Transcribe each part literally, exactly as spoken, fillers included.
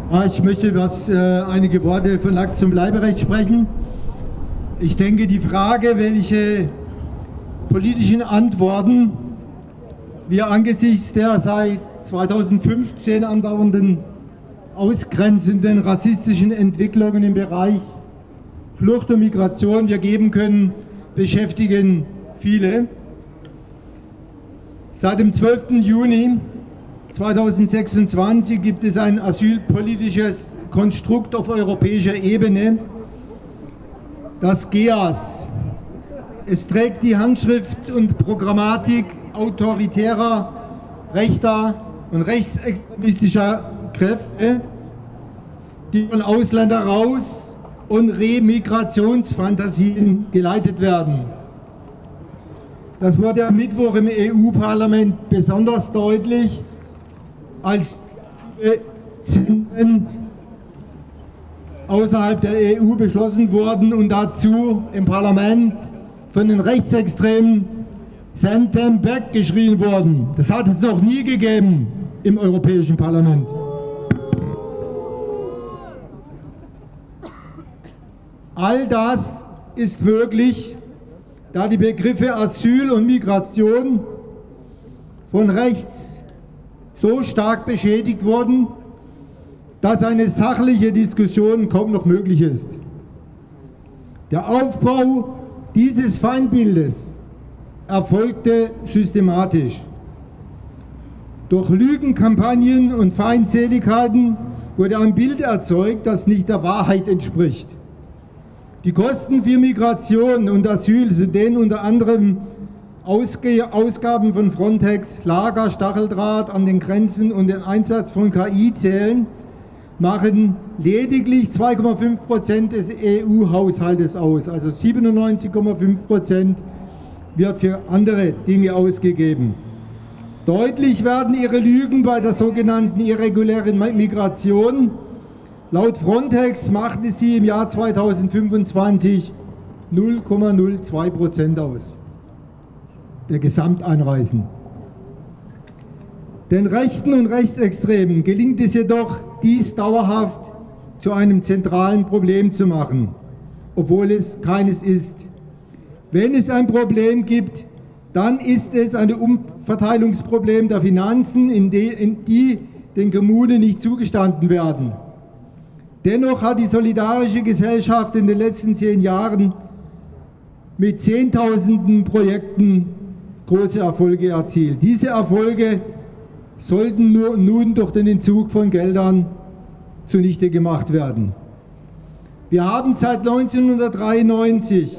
Ich möchte was, äh, einige Worte von Akt zum Bleiberecht sprechen. Ich denke, die Frage, welche politischen Antworten wir angesichts der seit zweitausendfünfzehn andauernden ausgrenzenden rassistischen Entwicklungen im Bereich Flucht und Migration wir geben können, beschäftigen viele. Seit dem zwölften Juni zweitausendsechsundzwanzig gibt es ein asylpolitisches Konstrukt auf europäischer Ebene, das G E A S. Es trägt die Handschrift und Programmatik autoritärer, rechter und rechtsextremistischer Kräfte, die von Ausländern raus und Remigrationsfantasien geleitet werden. Das wurde am Mittwoch im E U-Parlament besonders deutlich, als Zentren außerhalb der E U beschlossen wurden und dazu im Parlament von den Rechtsextremen Send them back geschrien wurden. Das hat es noch nie gegeben im Europäischen Parlament. All das ist möglich, da die Begriffe Asyl und Migration von rechts so stark beschädigt wurden, dass eine sachliche Diskussion kaum noch möglich ist. Der Aufbau dieses Feindbildes erfolgte systematisch. Durch Lügenkampagnen und Feindseligkeiten wurde ein Bild erzeugt, das nicht der Wahrheit entspricht. Die Kosten für Migration und Asyl, zu denen unter anderem Ausge Ausgaben von Frontex, Lager, Stacheldraht an den Grenzen und den Einsatz von K I zählen, machen lediglich zwei Komma fünf Prozent des E U-Haushaltes aus. Also siebenundneunzig Komma fünf Prozent wird für andere Dinge ausgegeben. Deutlich werden ihre Lügen bei der sogenannten irregulären Migration. Laut Frontex machte sie im Jahr zweitausendfünfundzwanzig null Komma null zwei Prozent aus der Gesamteinreisen. Den Rechten und Rechtsextremen gelingt es jedoch, dies dauerhaft zu einem zentralen Problem zu machen, obwohl es keines ist. Wenn es ein Problem gibt, dann ist es ein Umverteilungsproblem der Finanzen, in die, in die den Kommunen nicht zugestanden werden. Dennoch hat die solidarische Gesellschaft in den letzten zehn Jahren mit Zehntausenden Projekten große Erfolge erzielt. Diese Erfolge sollten nur, nun durch den Entzug von Geldern zunichte gemacht werden. Wir haben seit neunzehnhundertdreiundneunzig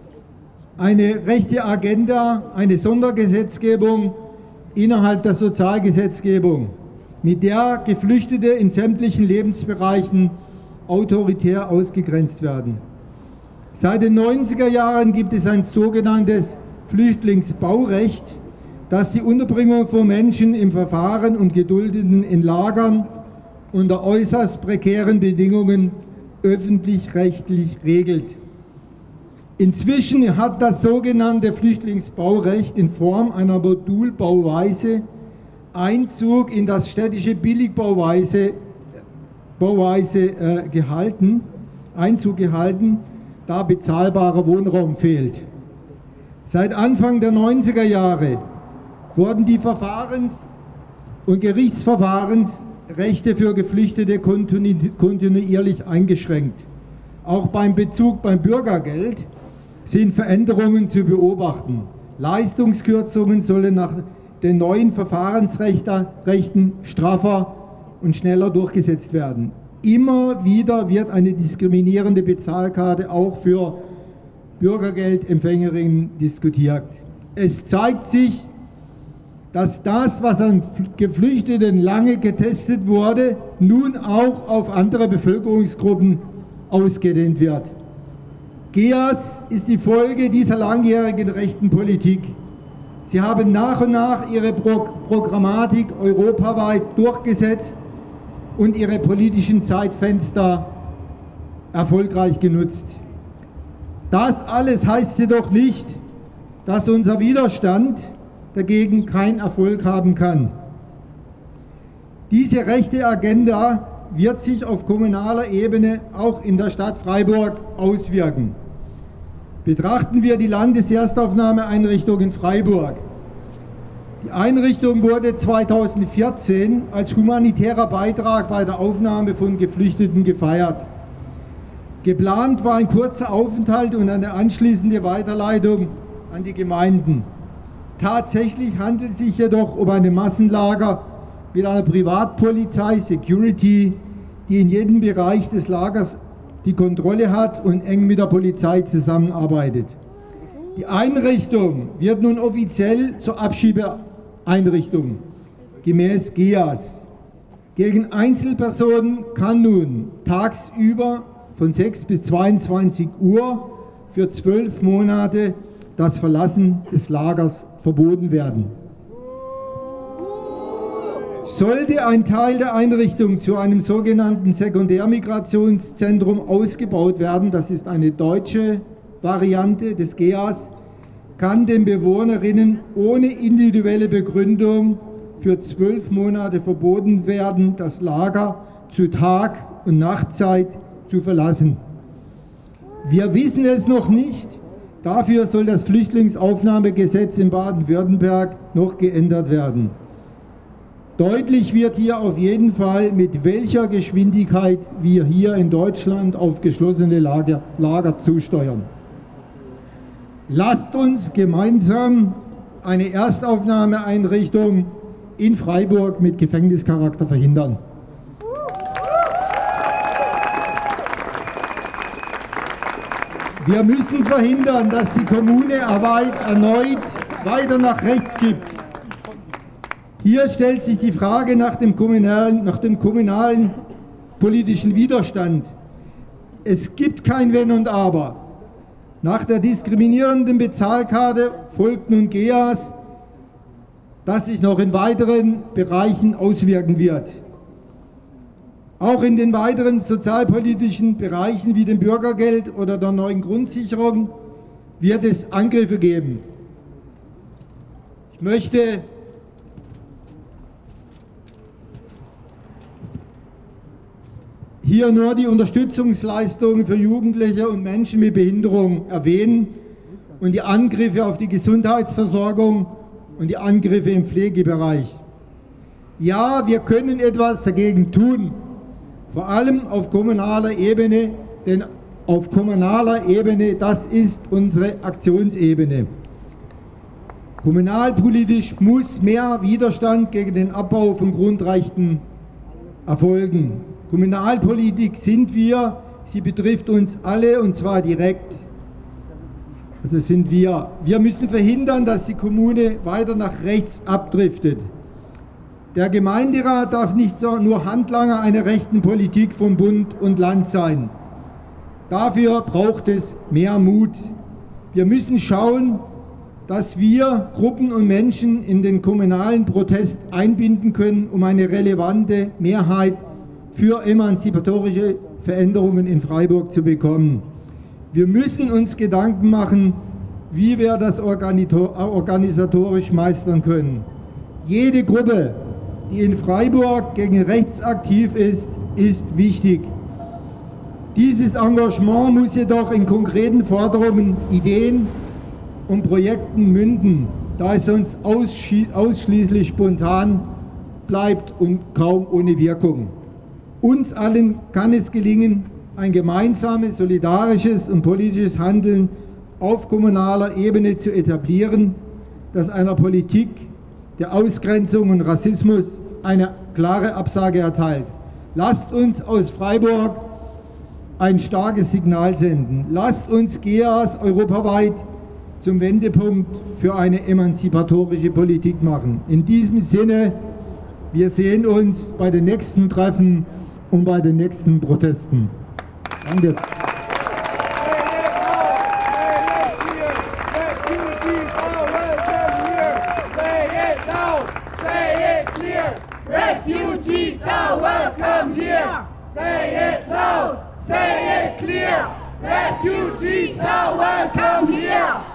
eine rechte Agenda, eine Sondergesetzgebung innerhalb der Sozialgesetzgebung, mit der Geflüchtete in sämtlichen Lebensbereichen autoritär ausgegrenzt werden. Seit den neunziger Jahren gibt es ein sogenanntes Flüchtlingsbaurecht, das die Unterbringung von Menschen im Verfahren und Geduldeten in Lagern unter äußerst prekären Bedingungen öffentlich-rechtlich regelt. Inzwischen hat das sogenannte Flüchtlingsbaurecht in Form einer Modulbauweise Einzug in das städtische Billigbauweise Bauweise, äh, gehalten, Einzug gehalten, da bezahlbarer Wohnraum fehlt. Seit Anfang der neunziger Jahre wurden die Verfahrens- und Gerichtsverfahrensrechte für Geflüchtete kontinuierlich eingeschränkt. Auch beim Bezug beim Bürgergeld sind Veränderungen zu beobachten. Leistungskürzungen sollen nach den neuen Verfahrensrechten straffer und schneller durchgesetzt werden. Immer wieder wird eine diskriminierende Bezahlkarte auch für Bürgergeldempfängerinnen diskutiert. Es zeigt sich, dass das, was an Geflüchteten lange getestet wurde, nun auch auf andere Bevölkerungsgruppen ausgedehnt wird. G E A S ist die Folge dieser langjährigen rechten Politik. Sie haben nach und nach ihre Pro Programmatik europaweit durchgesetzt und ihre politischen Zeitfenster erfolgreich genutzt. Das alles heißt jedoch nicht, dass unser Widerstand dagegen keinen Erfolg haben kann. Diese rechte Agenda wird sich auf kommunaler Ebene auch in der Stadt Freiburg auswirken. Betrachten wir die Landeserstaufnahmeeinrichtung in Freiburg. Die Einrichtung wurde zweitausendvierzehn als humanitärer Beitrag bei der Aufnahme von Geflüchteten gefeiert. Geplant war ein kurzer Aufenthalt und eine anschließende Weiterleitung an die Gemeinden. Tatsächlich handelt es sich jedoch um ein Massenlager mit einer Privatpolizei, Security, die in jedem Bereich des Lagers die Kontrolle hat und eng mit der Polizei zusammenarbeitet. Die Einrichtung wird nun offiziell zur Abschiebeeinrichtung gemäß G E A S. Gegen Einzelpersonen kann nun tagsüber von sechs bis zweiundzwanzig Uhr für zwölf Monate das Verlassen des Lagers verboten werden. Sollte ein Teil der Einrichtung zu einem sogenannten Sekundärmigrationszentrum ausgebaut werden, das ist eine deutsche Variante des G E A S, kann den Bewohnerinnen ohne individuelle Begründung für zwölf Monate verboten werden, das Lager zu Tag- und Nachtzeit zu verlassen. Wir wissen es noch nicht, dafür soll das Flüchtlingsaufnahmegesetz in Baden-Württemberg noch geändert werden. Deutlich wird hier auf jeden Fall, mit welcher Geschwindigkeit wir hier in Deutschland auf geschlossene Lager, Lager zusteuern. Lasst uns gemeinsam eine Erstaufnahmeeinrichtung in Freiburg mit Gefängnischarakter verhindern. Wir müssen verhindern, dass die Kommune erneut weiter nach rechts kippt. Hier stellt sich die Frage nach dem kommunalen, nach dem kommunalen politischen Widerstand. Es gibt kein Wenn und Aber. Nach der diskriminierenden Bezahlkarte folgt nun G E A S, das sich noch in weiteren Bereichen auswirken wird. Auch in den weiteren sozialpolitischen Bereichen wie dem Bürgergeld oder der neuen Grundsicherung wird es Angriffe geben. Ich möchte hier nur die Unterstützungsleistungen für Jugendliche und Menschen mit Behinderung erwähnen und die Angriffe auf die Gesundheitsversorgung und die Angriffe im Pflegebereich. Ja, wir können etwas dagegen tun, vor allem auf kommunaler Ebene, denn auf kommunaler Ebene, das ist unsere Aktionsebene. Kommunalpolitisch muss mehr Widerstand gegen den Abbau von Grundrechten erfolgen. Kommunalpolitik sind wir, sie betrifft uns alle und zwar direkt. Also sind wir. Wir müssen verhindern, dass die Kommune weiter nach rechts abdriftet. Der Gemeinderat darf nicht nur Handlanger einer rechten Politik von Bund und Land sein. Dafür braucht es mehr Mut. Wir müssen schauen, dass wir Gruppen und Menschen in den kommunalen Protest einbinden können, um eine relevante Mehrheit für emanzipatorische Veränderungen in Freiburg zu bekommen. Wir müssen uns Gedanken machen, wie wir das organisatorisch meistern können. Jede Gruppe, die in Freiburg gegen rechts aktiv ist, ist wichtig. Dieses Engagement muss jedoch in konkreten Forderungen, Ideen und Projekten münden, da es sonst ausschließlich spontan bleibt und kaum ohne Wirkung. Uns allen kann es gelingen, ein gemeinsames, solidarisches und politisches Handeln auf kommunaler Ebene zu etablieren, das einer Politik der Ausgrenzung und Rassismus eine klare Absage erteilt. Lasst uns aus Freiburg ein starkes Signal senden. Lasst uns G E A S europaweit zum Wendepunkt für eine emanzipatorische Politik machen. In diesem Sinne, wir sehen uns bei den nächsten Treffen und bei den nächsten Protesten. Danke. Refugees are welcome here. Say it loud, say it clear. Refugees are welcome here.